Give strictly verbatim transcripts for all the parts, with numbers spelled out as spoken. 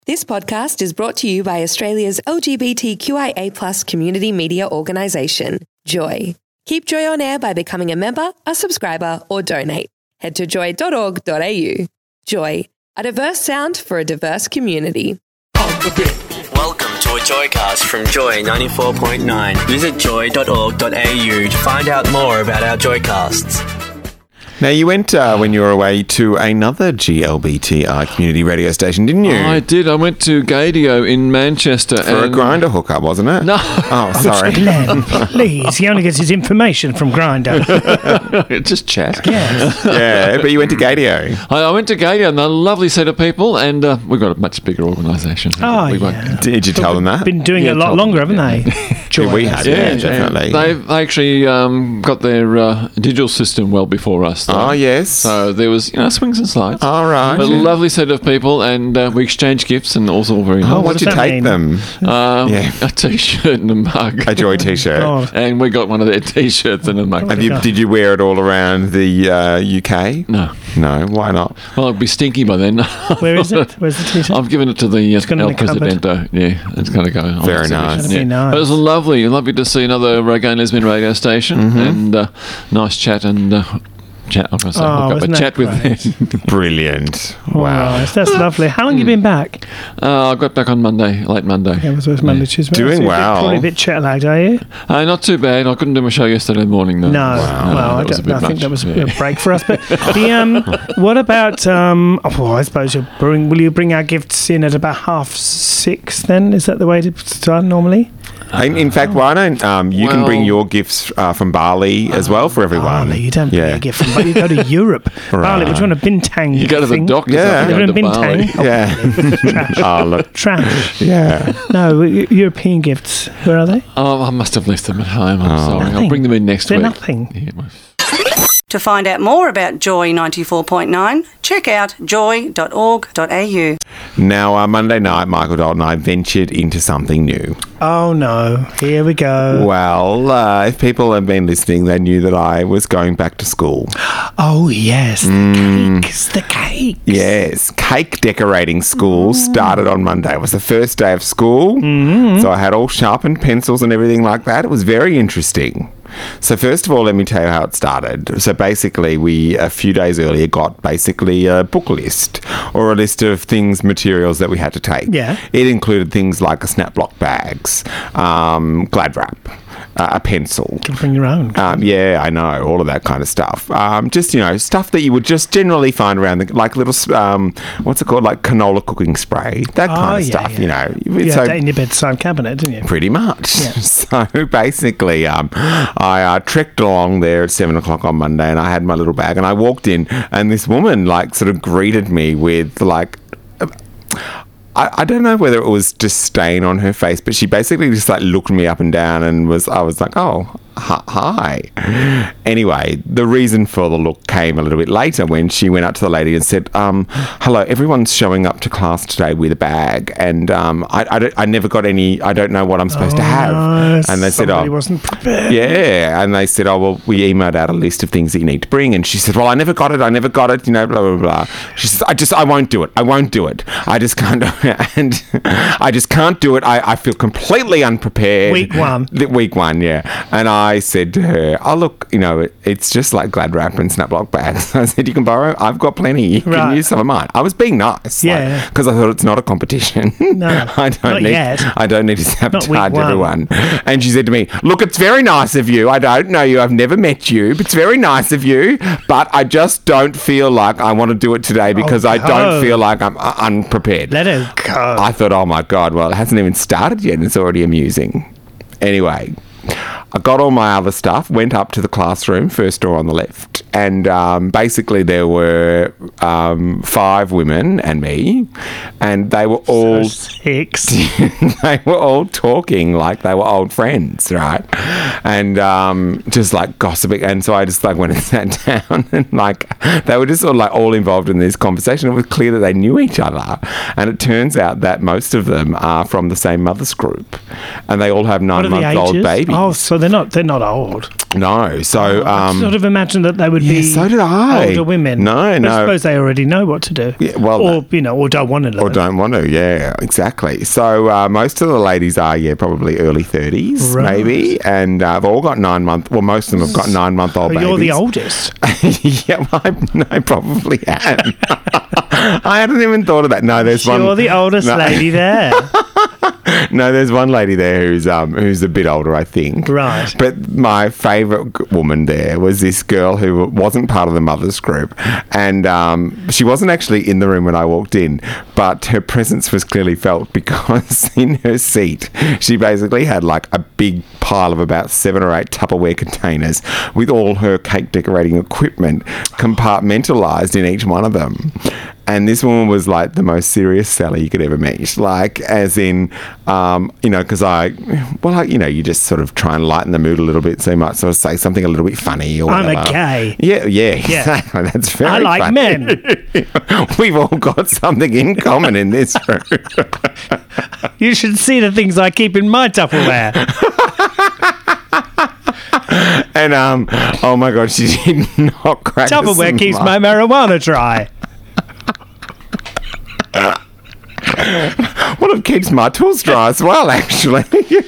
This podcast is brought to you by Australia's L G B T Q I A plus community media organisation, Joy. Keep Joy on air by becoming a member, a subscriber, or donate. Head to joy dot org dot a u. Joy, a diverse sound for a diverse community. Welcome to a Joycast from Joy ninety-four point nine. Visit joy dot org dot a u to find out more about our Joycasts. Now, you went, uh, when you were away, to another G L B T I community radio station, didn't you? I did. I went to Gadio in Manchester. For and a Grindr hookup, wasn't it? No. Oh, sorry. Glenn, please. He only gets his information from Grindr. Just chat. Yes. Yeah, but you went to Gadio. I, I went to Gadio, and they're a lovely set of people, and uh, we've got a much bigger organisation. Oh, we yeah. Did you tell them that? Been doing Yeah, it a lot told longer, them, haven't yeah. they? Joy Yeah, we had, yeah, definitely. They they actually um, got their uh, digital system well before us. Though. Oh, yes. So there was, you know, swings and slides. All right. But a lovely set of people, and uh, we exchanged gifts, and also all very nice. Oh, what what does did you that take mean? them? Um, Yeah. A T-shirt and a mug. A Joy T-shirt. Oh, And we got one of their T-shirts and a mug. Have you, did you wear it all around the uh, U K? No. No, why not? Well, it'd be stinky by then. where is it? Where's the t-shirt? I've given it to the uh, gone in El the cupboard. Presidente. Yeah, it's going to go on. Very exhibition. nice. That'd be nice. But it was lovely. Lovely to see another uh, gay and lesbian radio station, Mm-hmm. and uh, nice chat and uh, chat. I'm going to say, Oh, hook up a wasn't chat that with great? them. Brilliant. Oh, Wow. nice. That's lovely. How long have you been back? uh, I got back on Monday, late Monday. Yeah, it was Monday, Tuesday. Doing So you're well. Probably a bit jet lagged, are you? Uh, not too bad. I couldn't do my show yesterday morning, though. No. Wow. Well, I, that was a don't, bit I think much. that was a Yeah. break for us. But the um, what about? Um, oh, well, I suppose you'll bring. Will you bring our gifts in at about half six? Then is that the way to start normally? In, in fact, why don't um, you can Well- bring your gifts uh, from Bali as well for everyone? Bali, you don't bring Yeah. a gift from Bali. You go to Europe. Bali, which one? A Bintang. You go to the thing? doctor's. Yeah. Yeah. You Go go to to Bali. Bintang. Yeah. Trash. Oh, look. Trash. Yeah. No, Eu- European gifts. Where are they? Oh, I must have left them at home. I'm Oh. sorry. I'll Nothing. bring them in next They're week. nothing. Yeah, well, To find out more about Joy ninety-four point nine, check out joy dot org dot a u. Now, uh, Monday night, Michael Dalton and I ventured into something new. Oh no! Here we go. Well, uh, if people have been listening, they knew that I was going back to school. Oh yes, the Mm. cakes, the cakes. Yes, cake decorating school started on Monday. It was the first day of school, so I had all sharpened pencils and everything like that. It was very interesting. So first of all, let me tell you how it started. So basically, we, a few days earlier, got basically a book list or a list of things, materials that we had to take. Yeah. It included things like a snap block bags, um, Glad wrap, uh, a pencil. You can bring your own. Um, yeah, I know, all of that kind of stuff. Um, just, you know, stuff that you would just generally find around, the, like little, um, what's it called, like canola cooking spray, that Oh, kind of yeah, stuff, yeah. you know. you So- had that in your bedside cabinet, didn't you? Pretty much. Yeah. So basically, um, I uh, trekked along there at seven o'clock on Monday, and I had my little bag, and I walked in, and this woman like sort of greeted me with like. I, I don't know whether it was disdain on her face, but she basically just like looked me up and down and was, I was like, oh, hi- hi. Anyway, the reason for the look came a little bit later when she went up to the lady and said, um, hello, everyone's showing up to class today with a bag, and um, I, I, don't, I never got any, I don't know what I'm supposed to have. No, And they said, somebody oh, wasn't prepared. yeah, and they said, oh, well, we emailed out a list of things that you need to bring. And she said, well, I never got it. I never got it, you know, blah, blah, blah. She says, I just, I won't do it. I won't do it. I just can't do it. And I just can't do it. I, I feel completely unprepared. Week one. The- Week one, yeah. And I said to her, oh, look, you know, it, it's just like Glad wrap and snap block bags. I said, you can borrow. I've got plenty. You can Right. use some of mine. I was being nice. Yeah. Because I thought it's not a competition. No, I don't not need, yet. I don't need to week sabotage one. everyone. And she said to me, look, it's very nice of you. I don't know you. I've never met you. But it's very nice of you. But I just don't feel like I want to do it today because I go. don't feel like I'm uh, unprepared. Let her go. I thought, oh my God, well, it hasn't even started yet and it's already amusing. Anyway, I got all my other stuff, went up to the classroom, first door on the left, and um, basically there were um, five women and me, and they were all Six. they were all talking like they were old friends, right? And um, just like gossiping. And so I just like went and sat down, and like they were just sort of like all involved in this conversation. It was clear that they knew each other, and it turns out that most of them are from the same mother's group, and they all have What are the nine-month-old ages? babies. babies. Oh, so they're not they're not old. No, so I um, sort of imagined that they would yeah, be so did I. older women. No, But no. I suppose they already know what to do. Yeah, well, or you know, or don't want to learn. or don't want to. Yeah, exactly. So uh, most of the ladies are yeah probably early thirties Right. maybe, and uh, they've all got nine month. Well, most of them have got nine month old But babies. you're the oldest. Yeah, well, I, no, I probably am. I hadn't even thought of that. No, there's one. You're the oldest no. lady there. No, there's one lady there who's um who's a bit older, I think. Right. But my favourite g- woman there was this girl who wasn't part of the mothers group, and um, she wasn't actually in the room when I walked in, but her presence was clearly felt because in her seat she basically had like a big pile of about seven or eight Tupperware containers with all her cake decorating equipment compartmentalised in each one of them. And this woman was like the most serious Sally you could ever meet. Like, as in, um, you know, because I, well, I, you know, you just sort of try and lighten the mood a little bit. So you might sort of say something a little bit funny or I'm whatever. a gay. Yeah, yeah, exactly. That's very I like funny. men. We've all got something in common in this room. You should see the things I keep in my Tupperware. And, um, oh my God, she did not crack a Tupperware keeps smile. my marijuana dry. Well, it keeps my tools dry as well, actually.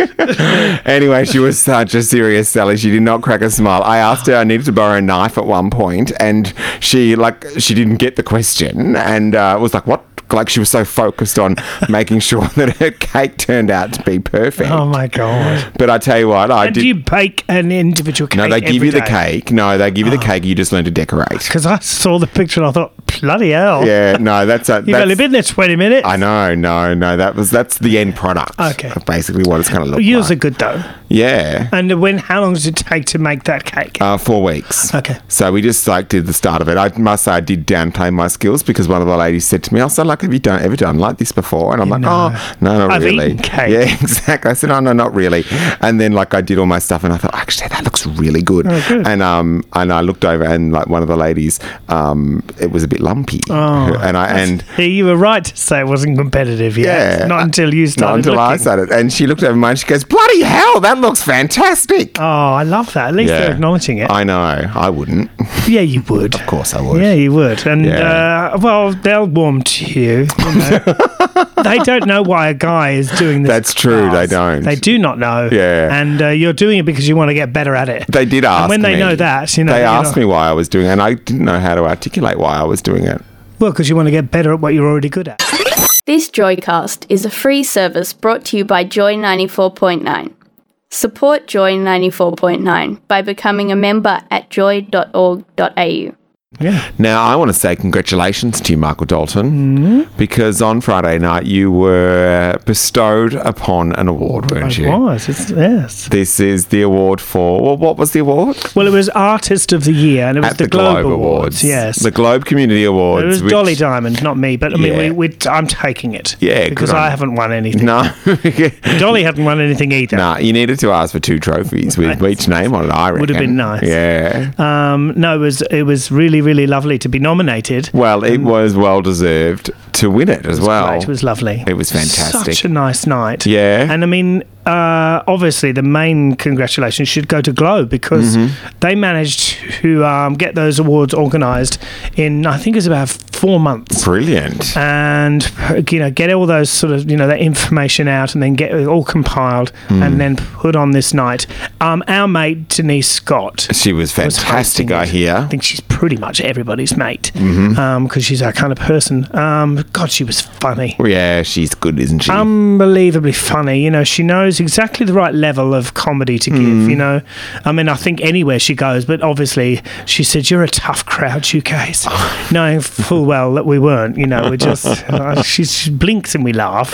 Anyway, she was such a serious Sally. She did not crack a smile. I asked her, I needed to borrow a knife at one point, and she, like, she didn't get the question, and uh, was like, what? Like, she was so focused on making sure that her cake turned out to be perfect. Oh my God. But I tell you what, I And did. do you bake an individual cake? no, they give you the day? cake. No, they give you the cake. You just learn to decorate. Because I saw the picture and I thought, bloody hell. Yeah, no, that's a. You've that's, only been there twenty minutes. I know, no, no. That was that's the end product. Okay. Of basically what it's going to look Yours like. are good though. Yeah. And when? How long does it take to make that cake? Uh, four weeks. Okay. So we just like did the start of it. I must say I did downplay my skills because one of the ladies said to me, "I said, like, have you done ever done like this before?" And I'm like, No. "Oh, no, not I've really." eaten cake. Yeah, exactly. I said, "Oh, no, not really." And then like I did all my stuff, and I thought, actually, that looks really good. Oh, good. And um, and I looked over, and like one of the ladies, um, it was a bit lumpy. Oh, and I and. Yeah, you were right to say it wasn't competitive yet. Yeah. Not until you started Not until looking. I started. And she looked over mine and she goes, "Bloody hell, that looks fantastic." Oh, I love that. At least they're acknowledging it. I know. I wouldn't. Yeah, you would. Of course I would. Yeah, you would. And, Yeah. uh, well, they'll warm to you. you know. They don't know why a guy is doing this. That's true, they don't. They do not know. Yeah. And uh, you're doing it because you want to get better at it. They did ask And when they me. know that, you know. They you're asked not- me why I was doing it, and I didn't know how to articulate why I was doing it. Well, because you want to get better at what you're already good at. This Joycast is a free service brought to you by Joy ninety-four point nine. Support Joy ninety-four point nine by becoming a member at joy dot org dot a u. Yeah. Now, I want to say congratulations to you, Michael Dalton, Mm-hmm. because on Friday night you were bestowed upon an award, weren't It you? was. It's, yes. This is the award for, well, what was the award? Well, it was Artist of the Year, and it was At the, Globe, Awards. Yes. The Globe Community Awards. It was which- Dolly Diamond, not me, but I mean, Yeah. we, we, I'm taking it. Yeah, because good on I you. haven't won anything. No. Dolly hadn't won anything either. Nah, you needed to ask for two trophies with each name on it, I reckon. Would have been nice. Yeah. Um, no, it was it was really really lovely to be nominated. Well, it was well deserved to win it as well. Great, it was lovely. It was fantastic. Such a nice night. Yeah. And I mean, uh, obviously, the main congratulations should go to Globe because Mm-hmm. they managed to um, get those awards organised in, I think it was about four months. Brilliant. And you know, get all those sort of you know that information out, and then get it all compiled, Hmm. and then put on this night. Um, our mate Denise Scott She was was fantastic, hosting I it. hear. I think she's pretty much everybody's mate because Mm-hmm. she's our kind of person. Um, God, she was funny. Yeah, she's good, isn't she? Unbelievably funny. You know, she knows exactly the right level of comedy to give. Mm. You know, I mean, I think anywhere she goes, but obviously she said, "You're a tough crowd, you guys," knowing full well that we weren't. You know, we just uh, she, she blinks and we laugh,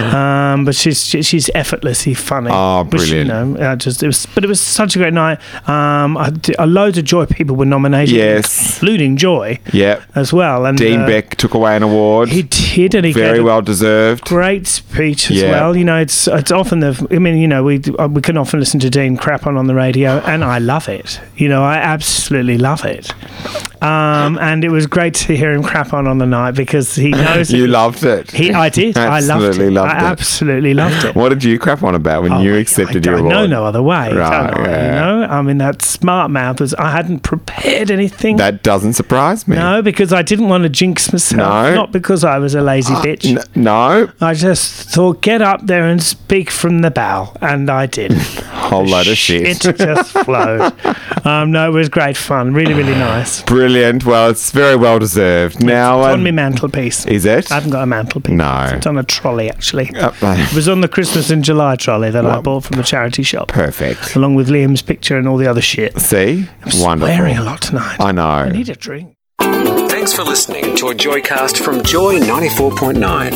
um, but she's she, she's effortlessly funny. Oh, Which, you brilliant. know, uh, just it was, but it was such a great night. Um, I, a loads of Joy people were nominated, Yes. including Joy Yep. as well. And Dean uh, Beck took away an award. he did, and he Very gave a well deserved. great speech as Yeah. well. You know, it's it's often the. I mean, you know, we uh, we can often listen to Dean crap on on the radio, and I love it. You know, I absolutely love it. Um, and it was great to hear him crap on on the night because he knows You it. loved it. He, I did. I loved Absolutely it. loved I it. absolutely loved it. What did you crap on about when Oh, you I- accepted I, your I award? know no other way. Right, don't I, yeah. You know, I mean, that smart mouth was. I hadn't prepared anything. That doesn't surprise me. no, because I didn't want to jinx myself. No. Not because I was a lazy bitch. N- no, I just thought, get up there and speak from the bow, and I did. whole load of shit. just flowed. Um, no, it was great fun. Really, really nice. Brilliant. Well, it's very well deserved. Now, It's on um, my mantelpiece. is it? I haven't got a mantelpiece. No. It's on a trolley, actually. Uh, It was on the Christmas in July trolley that I Well, bought from the charity shop, Perfect. along with Liam's picture and all the other shit. See? I'm Wonderful. swearing a lot tonight. I know. I need a drink. Thanks for listening to a Joycast from Joy ninety-four point nine.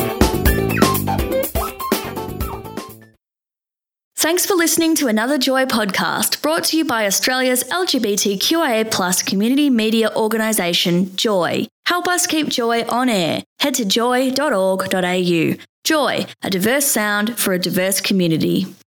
Thanks for listening to another Joy podcast brought to you by Australia's L G B T Q I A plus community media organisation, Joy. Help us keep Joy on air. Head to joy dot org dot a u. Joy, a diverse sound for a diverse community.